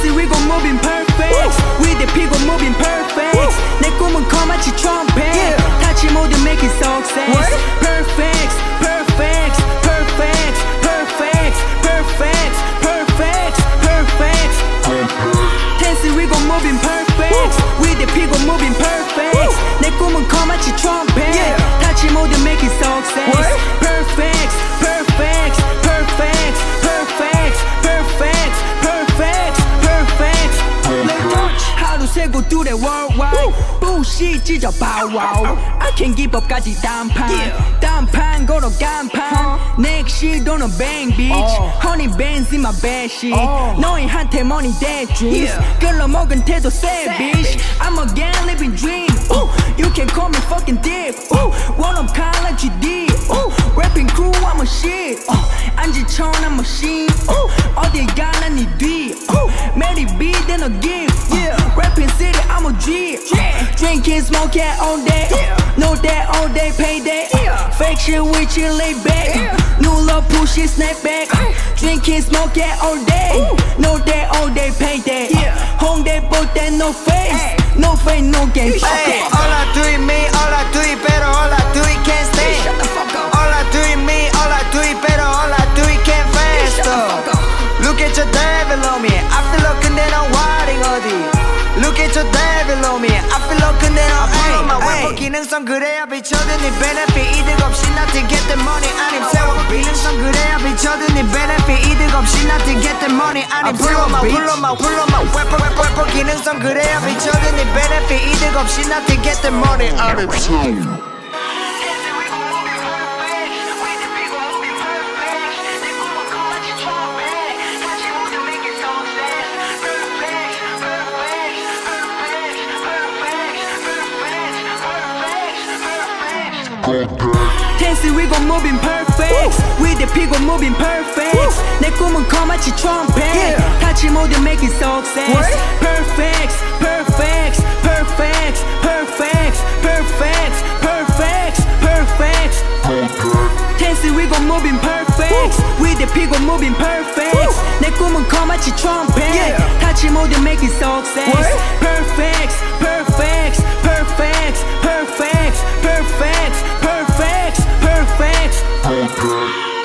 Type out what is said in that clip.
Fancy we gon' moving perfect. With the people moving perfect. 내 꿈은 거마치 trumpet. 타치 모두 make it success. Perfect, perfect, perfect, perfect, perfect, perfect, perfect. Fancy we gon' moving perfect. With the people moving perfect. 내 꿈은 거마치 trumpet. 타치 모두 make it success. Perfect, perfect, perfect, perfect, perfect, perfect, perfect. 하루 세고 뚜레 worldwide. 부시 찢어 bow. I can't give up까지 단판. 단판 걸어 간판. 넥시 도는 bang bitch. Honey bands in my bed shit. 너희한테 money dead dreams. 끌러 먹은 태도 savage. I'm a gang living dream. You can call me fucking deep. One of college D. Rapping crew I'm a shit. 안지천 I'm a machine. 어딜 가나 네 뒤. Mary B then a gift. Rapping city I'm a drip. Drinking smoke it all day. Know that all day payday. Fake shit with you lay back. New love push it snap back. Drinking smoke it all day. Know that all day payday. Home day but that no face. No face no game. All I do is me, all I do is better, all I do is can't stay. All I do is me, all I do is better, all I do is can't faster. Look at your devil on me, I feel like 근데 난 와링 어디. Look at your devil on me, I feel like 근데 난 풀어 my weapon 기능성 그래야 비춰든 네 benefit 이득 없이 not to get the money 아님 세워 기능성 그래야 비춰든 네 benefit 이득 없이 not to get the money 아님 세워 my weapon 기능성 그래야 비춰든 네 benefit 이득 없이 not to get the money 아님 세워 Fancy we gon' moving perfect. With the people moving perfect. 내 꿈은 거마치 trumpet. 타치 모두 make it success. Perfect, perfect, perfect, perfect, perfect, perfect, perfect. Fancy we gon' moving perfect. With the people moving perfect. 내 꿈은 거마치 trumpet. 타치 모두 make it success. Perfect, perfect, perfect, perfect, perfect, perfect, perfect.